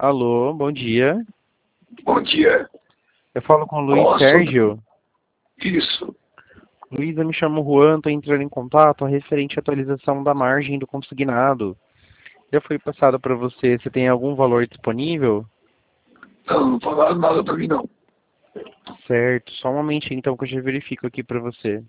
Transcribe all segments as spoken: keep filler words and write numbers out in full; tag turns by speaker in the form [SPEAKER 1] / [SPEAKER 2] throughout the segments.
[SPEAKER 1] Alô, bom dia.
[SPEAKER 2] Bom dia.
[SPEAKER 1] Eu falo com o Luiz
[SPEAKER 2] Posso?
[SPEAKER 1] Sérgio.
[SPEAKER 2] Isso.
[SPEAKER 1] Luiz, eu me chamo Juan, estou entrando em contato referente à atualização da margem do consignado. Já foi passado para você, você tem algum valor disponível?
[SPEAKER 2] Não, não falaram nada pra mim, não.
[SPEAKER 1] Certo, só um momentinho então que eu já verifico aqui para você.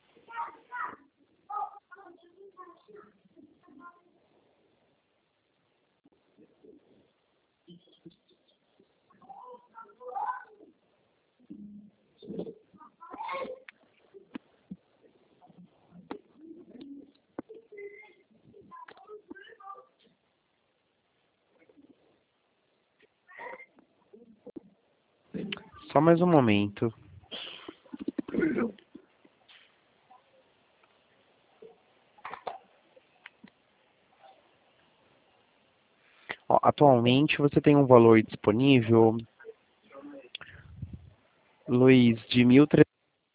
[SPEAKER 1] Só mais um momento. Ó, atualmente você tem um valor disponível, Luiz, de mil e trezentos.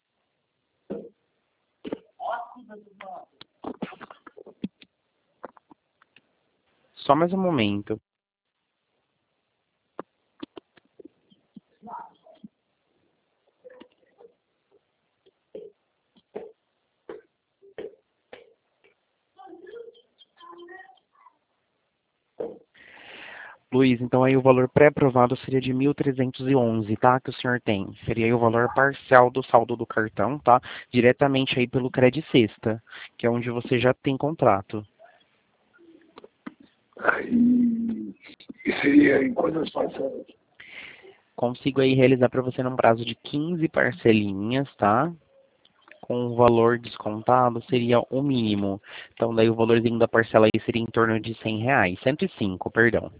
[SPEAKER 1] Só mais um momento. Luiz, então aí o valor pré-aprovado seria de mil trezentos e onze, tá? Que o senhor tem. Seria aí o valor parcial do saldo do cartão, tá? Diretamente aí pelo Credicesta, que é onde você já tem contrato.
[SPEAKER 2] Aí, e seria em quantas parcelas?
[SPEAKER 1] Consigo aí realizar para você num prazo de quinze parcelinhas, tá? Com o valor descontado seria o mínimo. Então daí o valorzinho da parcela aí seria em torno de cem reais. cento e cinco, perdão.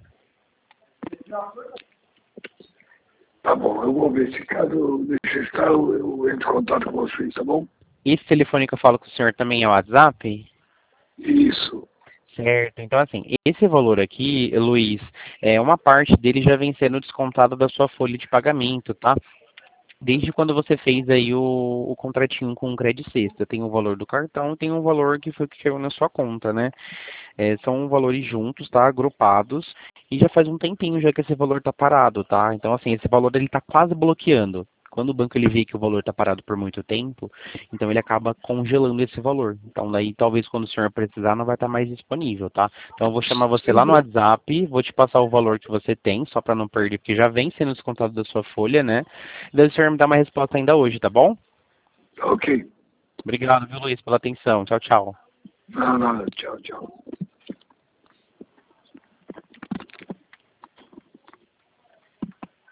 [SPEAKER 2] Tá bom, eu vou ver se caso necessitar, eu, eu entro em contato com vocês, tá bom?
[SPEAKER 1] Esse telefone que eu falo com o senhor também é o WhatsApp?
[SPEAKER 2] Isso.
[SPEAKER 1] Certo, então assim, esse valor aqui, Luiz, é uma parte dele já vem sendo descontado da sua folha de pagamento, tá? Desde quando você fez aí o, o contratinho com o Credit Sexta, tem o valor do cartão e tem um valor que foi que chegou na sua conta, né? É, são valores juntos, tá? Agrupados, e já faz um tempinho já que esse valor tá parado, tá? Então assim, esse valor ele tá quase bloqueando. Quando o banco ele vê que o valor está parado por muito tempo, então ele acaba congelando esse valor. Então daí talvez quando o senhor precisar não vai estar mais disponível, tá? Então eu vou chamar você lá no WhatsApp, vou te passar o valor que você tem, só para não perder, porque já vem sendo descontado da sua folha, né? E daí o senhor me dá uma resposta ainda hoje, tá bom?
[SPEAKER 2] Ok.
[SPEAKER 1] Obrigado, viu, Luiz, pela atenção. Tchau, tchau.
[SPEAKER 2] Não, nada. Tchau, tchau.